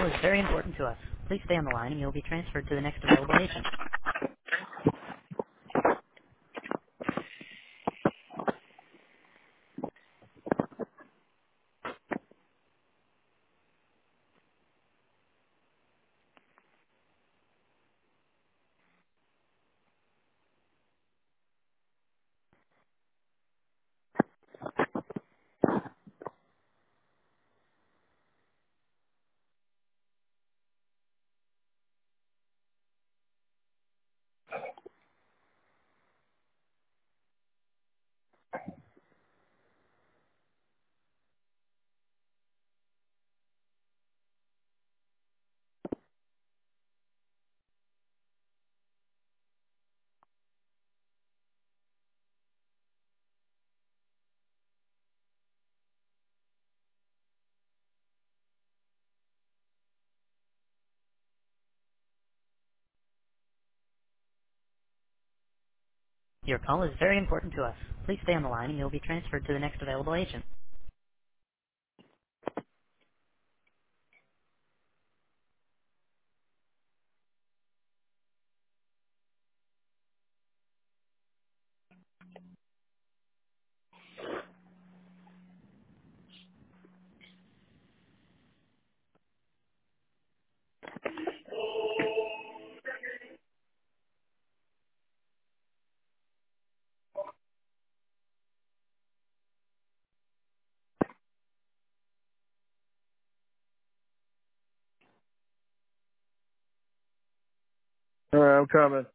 call is very important to us. Please stay on the line and you'll be transferred to the next available agent. Your call is very important to us. Please stay on the line and you'll be transferred to the next available agent. All right, I'm coming.